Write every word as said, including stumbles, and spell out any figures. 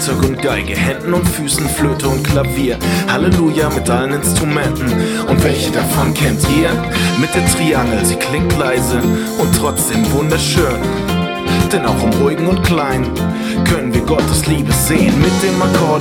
Schlagzeug und Geige, Händen und Füßen, Flöte und Klavier. Halleluja mit allen Instrumenten. Und welche davon kennt ihr? Mit der Triangel, sie klingt leise und trotzdem wunderschön. Denn auch im Ruhigen und Kleinen können wir Gottes Liebe sehen. Mit dem Akkord